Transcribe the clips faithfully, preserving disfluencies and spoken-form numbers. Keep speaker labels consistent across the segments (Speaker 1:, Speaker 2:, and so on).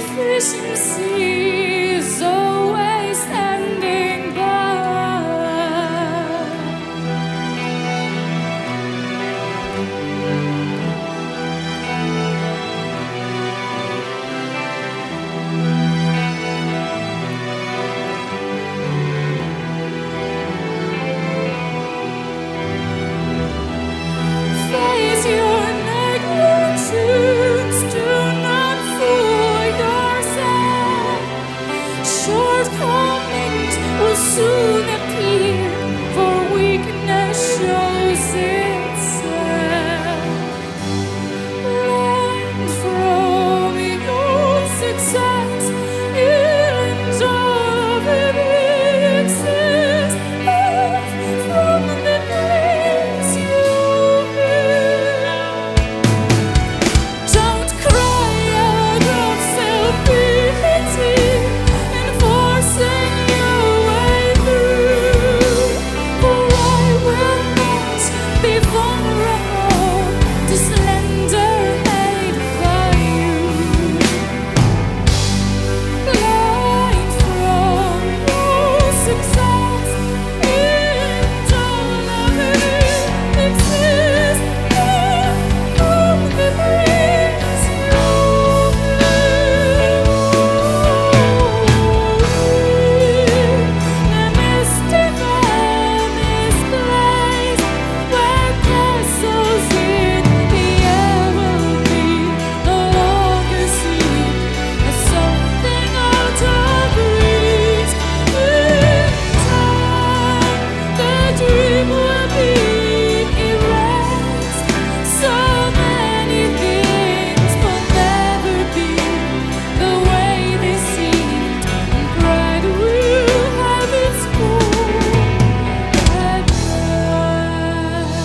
Speaker 1: efficiency is always standing by. Face your negligence, do not fool yourself. Shortcomings will soon appear, for weakness shows itself. Learn from your success, and all of it exists. Live from the place you've been. Don't cry out of self-pity and forcing your way through. For I will not be vulnerable to slander made by you. Blind from your success, and all of it exists. Live from the place you've been. The mystic land is place where castles in the air will be no longer seen as something out of reach. In time, the dream will be erased. So many things will never be the way they seemed, and pride will have its full at last.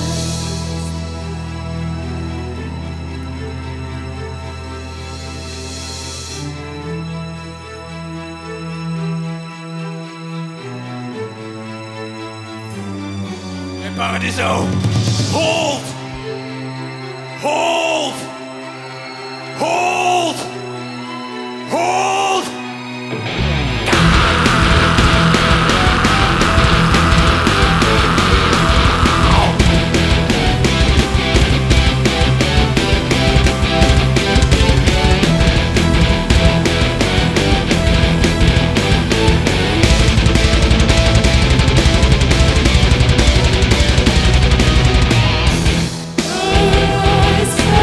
Speaker 2: In Paradiso! Hold! Hold! Hold! Hold!
Speaker 1: Eyes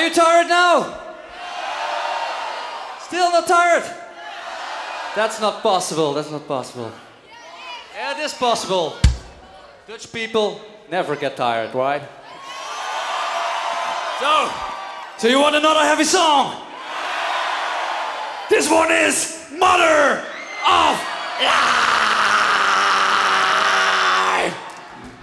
Speaker 3: you tired now? Still not tired? That's not possible, that's not possible. Yeah, it is possible. Dutch people never get tired, right?
Speaker 2: So, so you want another heavy song? This one is Mother!